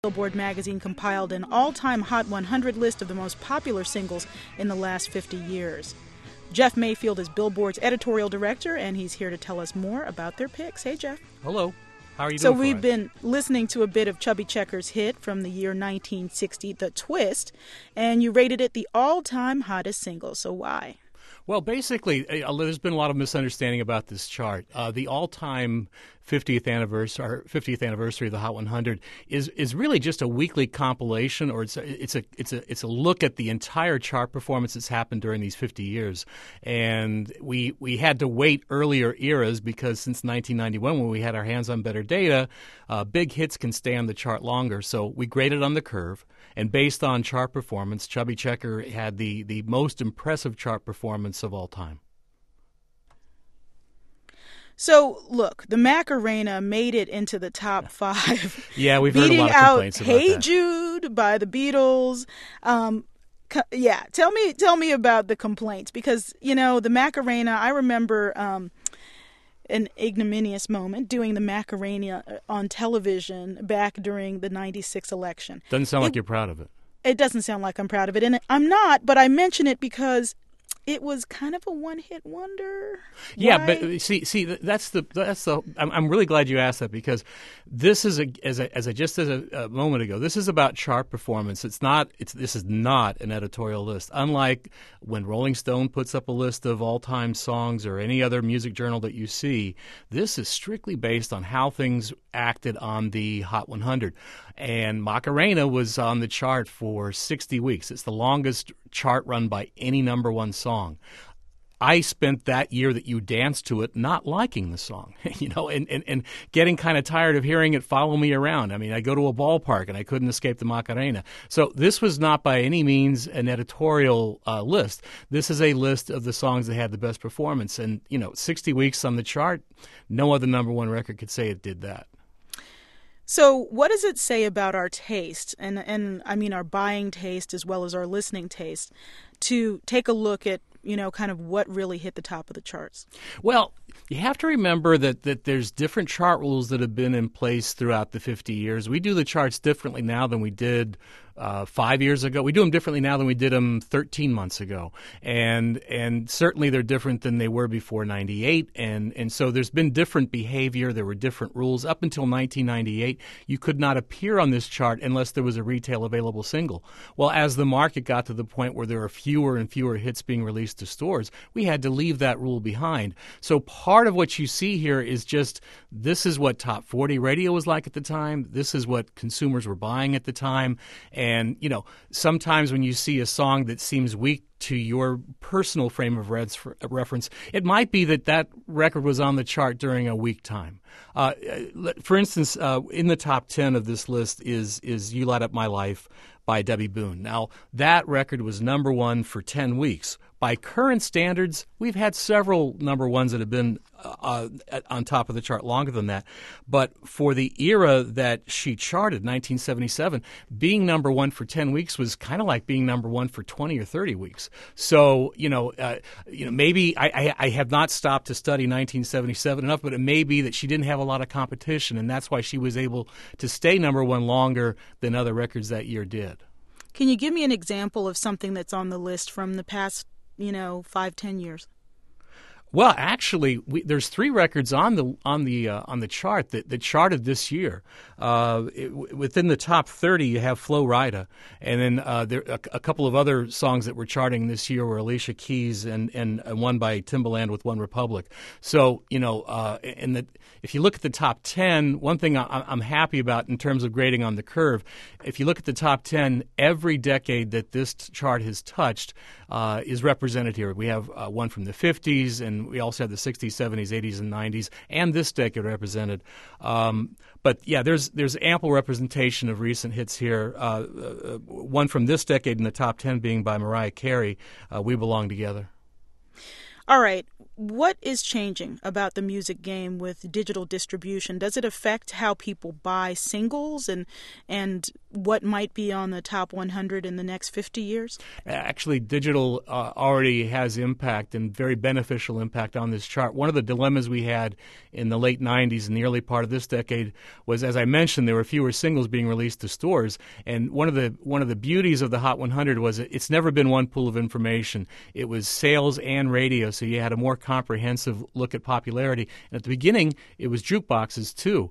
Billboard magazine compiled an all-time Hot 100 list of the most popular singles in the last 50 years. Jeff Mayfield is Billboard's editorial director, and he's here to tell us more about their picks. Hey, Jeff. Hello. How are you doing? So we've been listening to a bit of Chubby Checker's hit from the year 1960, The Twist, and you rated it the all-time hottest single. So why? Well, basically, there's been a lot of misunderstanding about this chart. The all-time 50th anniversary of the Hot 100 is really just a weekly compilation, or it's a look at the entire chart performance that's happened during these 50 years. And we had to wait earlier eras because since 1991, when we had our hands on better data, big hits can stay on the chart longer. So we graded on the curve, and based on chart performance, Chubby Checker had the most impressive chart performance of all time. So, look, the Macarena made it into the top 5. Yeah, we've heard a lot of complaints about that. Beating out Hey Jude by the Beatles. Tell me about the complaints, because, you know, the Macarena, I remember an ignominious moment doing the Macarena on television back during the 96 election. Doesn't sound like you're proud of it. It doesn't sound like I'm proud of it, and I'm not, but I mention it because it was kind of a one-hit wonder. Yeah, Why? but see, that's the. I'm really glad you asked that, because this is as a moment ago. This is about chart performance. This is not an editorial list. Unlike when Rolling Stone puts up a list of all-time songs or any other music journal that you see, this is strictly based on how things acted on the Hot 100. And Macarena was on the chart for 60 weeks. It's the longest chart run by any number one song. I spent that year that you danced to it not liking the song, and getting kind of tired of hearing it follow me around. I mean, I go to a ballpark and I couldn't escape the Macarena. So this was not by any means an editorial list. This is a list of the songs that had the best performance. And, 60 weeks on the chart, no other number one record could say it did that. So what does it say about our taste, and I mean our buying taste as well as our listening taste, to take a look at, kind of what really hit the top of the charts? Well, you have to remember that there's different chart rules that have been in place throughout the 50 years. We do the charts differently now than we did 5 years ago. We do them differently now than we did them 13 months ago. And certainly they're different than they were before 98. And so there's been different behavior. There were different rules. Up until 1998, you could not appear on this chart unless there was a retail available single. Well, as the market got to the point where there are fewer and fewer hits being released to stores, we had to leave that rule behind. So part of what you see here is just, this is what Top 40 radio was like at the time. This is what consumers were buying at the time. And, sometimes when you see a song that seems weak to your personal frame of reference, it might be that record was on the chart during a weak time. For instance, in the top 10 of this list is You Light Up My Life by Debbie Boone. Now, that record was number one for 10 weeks. By current standards, we've had several number ones that have been on top of the chart longer than that. But for the era that she charted, 1977, being number one for 10 weeks was kind of like being number one for 20 or 30 weeks. So, maybe I have not stopped to study 1977 enough, but it may be that she didn't have a lot of competition, and that's why she was able to stay number one longer than other records that year did. Can you give me an example of something that's on the list from the past 5-10 years? Well, actually, there's 3 records on the chart that charted this year. Within the top 30, you have Flo Rida, and then there a couple of other songs that were charting this year were Alicia Keys and one by Timbaland with One Republic. So if you look at the top 10, one thing I'm happy about in terms of grading on the curve, if you look at the top 10, every decade that this chart has touched is represented here. We have one from the 50s, and we also have the 60s, 70s, 80s, and 90s, and this decade represented. But yeah, there's ample representation of recent hits here. One from this decade in the top 10 being by Mariah Carey, We Belong Together. All right. What is changing about the music game with digital distribution? Does it affect how people buy singles and what might be on the top 100 in the next 50 years? Actually, digital already has impact and very beneficial impact on this chart. One of the dilemmas we had in the late 90s and the early part of this decade was, as I mentioned, there were fewer singles being released to stores. And one of the beauties of the Hot 100 was it's never been one pool of information. It was sales and radio, so you had a more comprehensive look at popularity. And at the beginning, it was jukeboxes too.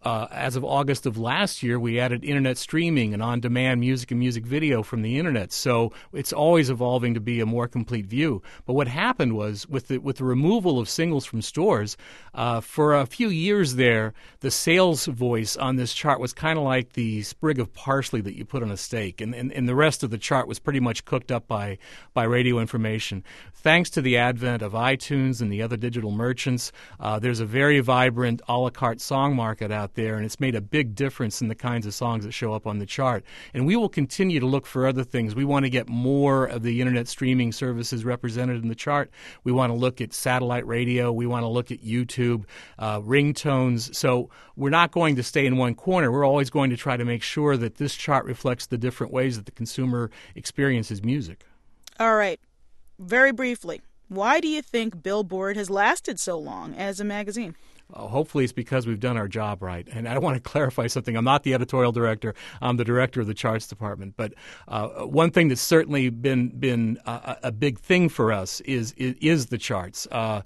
As of August of last year, we added internet streaming and on-demand music and music video from the internet. So it's always evolving to be a more complete view. But what happened was, with the removal of singles from stores, for a few years there, the sales voice on this chart was kind of like the sprig of parsley that you put on a steak, and the rest of the chart was pretty much cooked up by radio information. Thanks to the advent of iTunes and the other digital merchants, there's a very vibrant a la carte song market out there, and it's made a big difference in the kinds of songs that show up on the chart. And we will continue to look for other things. We want to get more of the internet streaming services represented in the chart. We want to look at satellite radio. We want to look at YouTube, ringtones. So we're not going to stay in one corner. We're always going to try to make sure that this chart reflects the different ways that the consumer experiences music. All right. Very briefly, why do you think Billboard has lasted so long as a magazine? Hopefully it's because we've done our job right. And I want to clarify something. I'm not the editorial director. I'm the director of the charts department. But one thing that's certainly been a big thing for us is the charts.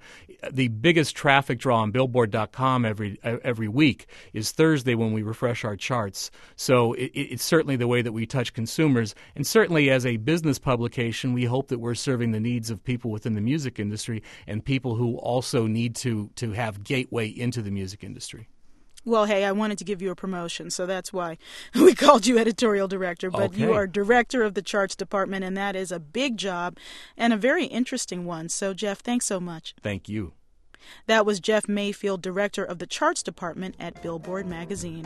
The biggest traffic draw on Billboard.com every week is Thursday when we refresh our charts. So it's certainly the way that we touch consumers. And certainly as a business publication, we hope that we're serving the needs of people within the music industry and people who also need to have gateway into the music industry. Well, hey, I wanted to give you a promotion, so that's why we called you editorial director. But Okay. You are director of the charts department, and that is a big job and a very interesting one. So, Jeff, thanks so much. Thank you. That was Jeff Mayfield, director of the charts department at Billboard Magazine.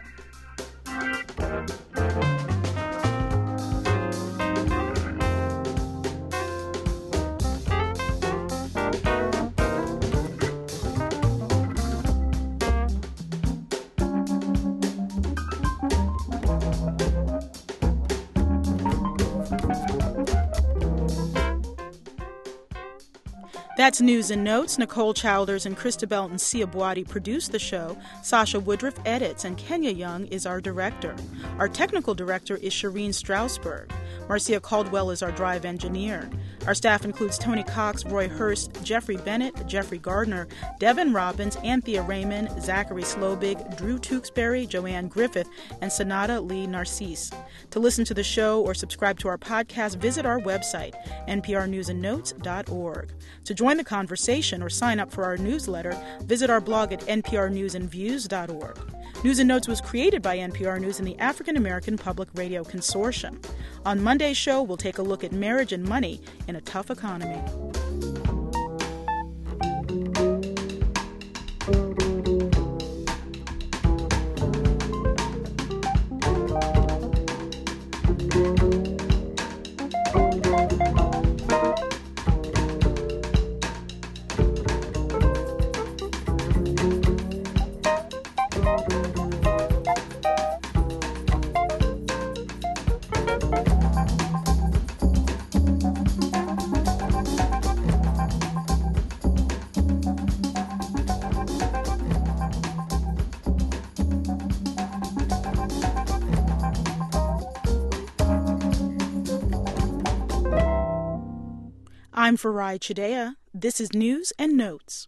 That's News and Notes. Nicole Childers and Christabel and Sia Boadi produce the show. Sasha Woodruff edits, and Kenya Young is our director. Our technical director is Shireen Strausberg. Marcia Caldwell is our drive engineer. Our staff includes Tony Cox, Roy Hurst, Jeffrey Bennett, Jeffrey Gardner, Devin Robbins, Anthea Raymond, Zachary Slobig, Drew Tewksbury, Joanne Griffith, and Sonata Lee Narcisse. To listen to the show or subscribe to our podcast, visit our website, nprnewsandnotes.org. To join the conversation or sign up for our newsletter, visit our blog at nprnewsandviews.org. News and Notes was created by NPR News and the African American Public Radio Consortium. On Monday's show, we'll take a look at marriage and money in a tough economy. I'm Farai Chidea. This is News and Notes.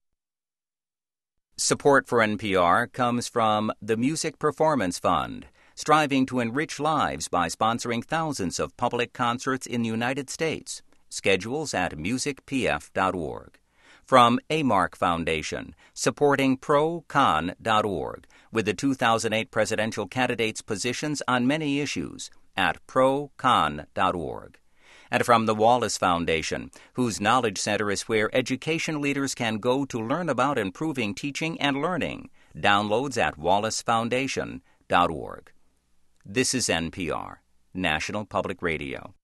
Support for NPR comes from the Music Performance Fund, striving to enrich lives by sponsoring thousands of public concerts in the United States. Schedules at musicpf.org. From Amark Foundation, supporting procon.org, with the 2008 presidential candidates' positions on many issues at procon.org. And from the Wallace Foundation, whose Knowledge Center is where education leaders can go to learn about improving teaching and learning. Downloads at wallacefoundation.org. This is NPR, National Public Radio.